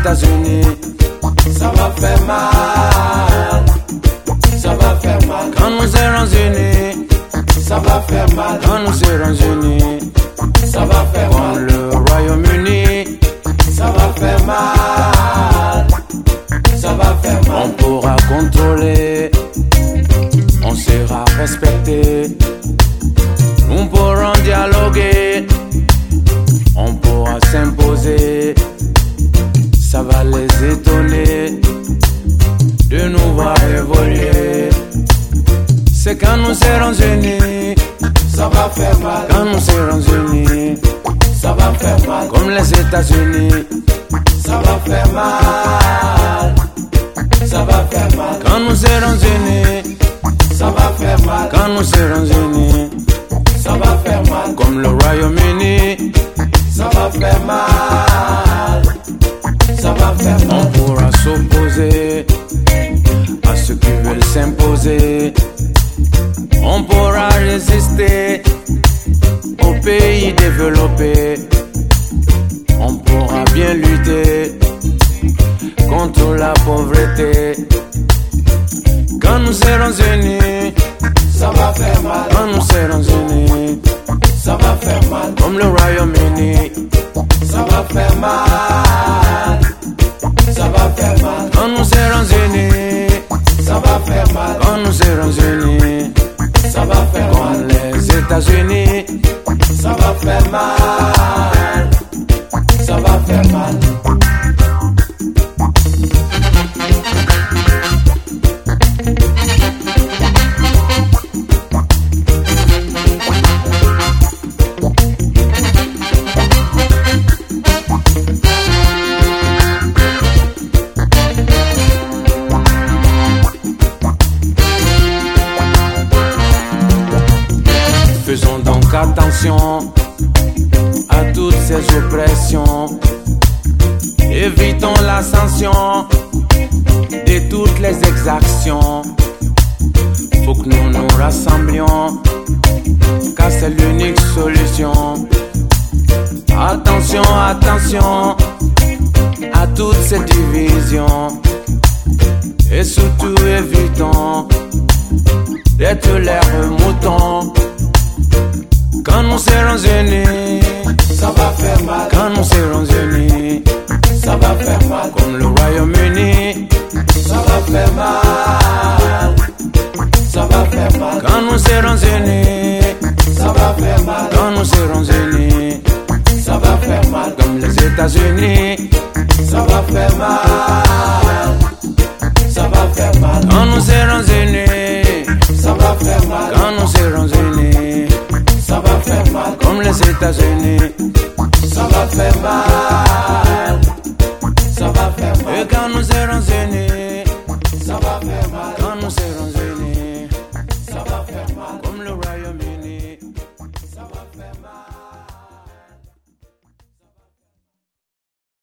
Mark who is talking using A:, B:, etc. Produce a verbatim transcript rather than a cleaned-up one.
A: États-Unis,
B: ça va faire mal, ça va faire mal.
A: Quand nous serons unis,
B: ça va faire mal.
A: Quand nous serons unis,
B: ça va faire
A: comme
B: mal.
A: le Royaume-Uni,
B: ça va faire mal, ça va faire mal.
A: On pourra contrôler, on sera respecté, nous pourrons dialoguer, on pourra s'imposer, ça va les étonner de nous voir évoluer. C'est quand nous serons unis,
B: ça va faire mal.
A: Quand nous serons unis,
B: ça va faire mal.
A: Comme les États-Unis,
B: ça va faire mal, ça va faire mal.
A: Quand nous serons unis,
B: ça va faire mal.
A: Quand nous serons unis,
B: ça va faire mal.
A: Comme le Royaume-Uni,
B: ça va faire mal, ça va faire mal.
A: On pourra s'opposer à ceux qui veulent s'imposer. On pourra résister aux pays développés. On pourra bien lutter contre la pauvreté. Quand nous serons unis,
B: ça va faire mal.
A: Quand nous serons unis,
B: ça va faire mal.
A: Comme le Royaume-Uni,
B: ça va faire mal, ça va faire mal.
A: Quand nous serons unis,
B: ça va faire mal.
A: Quand nous serons unis,
B: ça va faire
A: comme
B: mal.
A: les États-Unis,
B: ça va faire mal, ça va faire mal.
A: Faisons donc attention à toutes ces oppressions. Évitons la sanction de toutes les exactions. Faut que nous nous rassemblions, car c'est l'unique solution. Attention, attention à toutes ces divisions. Et surtout évitons d'être l'air mouton. Quand nous serons unis,
B: ça va faire mal.
A: Quand nous serons unis,
B: ça va faire mal.
A: Comme le Royaume-Uni,
B: ça va faire mal, ça va faire mal.
A: Quand nous serons unis,
B: ça va faire mal.
A: Quand nous serons unis,
B: ça va faire mal.
A: Comme les États-Unis,
B: ça va faire mal, ça va faire mal.
A: Quand nous serons unis,
B: ça va faire mal.
A: Quand nous serons unis,
B: ça va faire mal.
A: Comme les États-Unis,
B: ça va faire mal, ça va faire mal.
A: Et quand nous serons unis,
B: ça va faire mal.
A: Quand nous serons unis,